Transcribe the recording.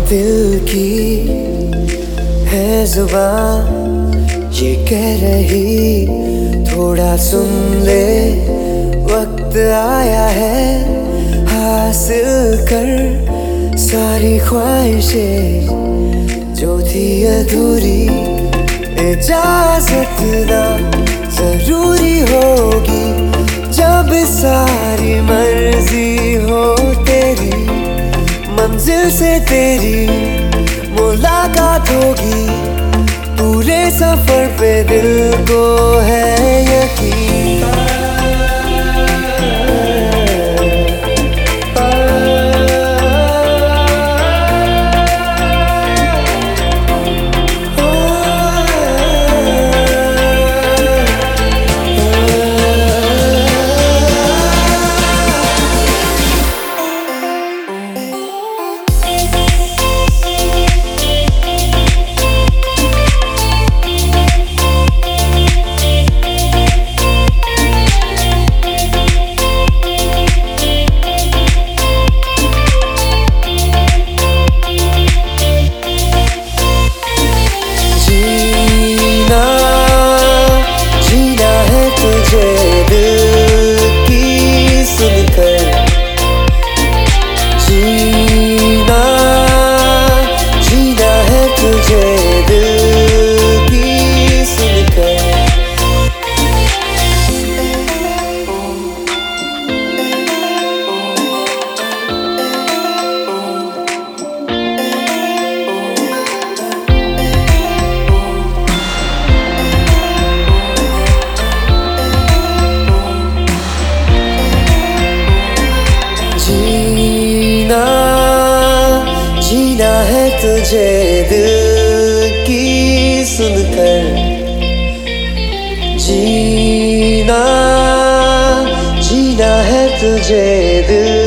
दिल की है जुबान ये कह रही, थोड़ा सुन ले, वक्त आया है हासिल कर सारी ख्वाहिशें जो थी अधूरी। इजाजत ना जरूरी होगी जब सारी मर्जी हो तेरी, मंजिल से तेरी मुलाकात होगी। पूरे सफर पे दिल को है यकीन। जीना है तुझे दिल की सुनकर, जीना है तुझे दिल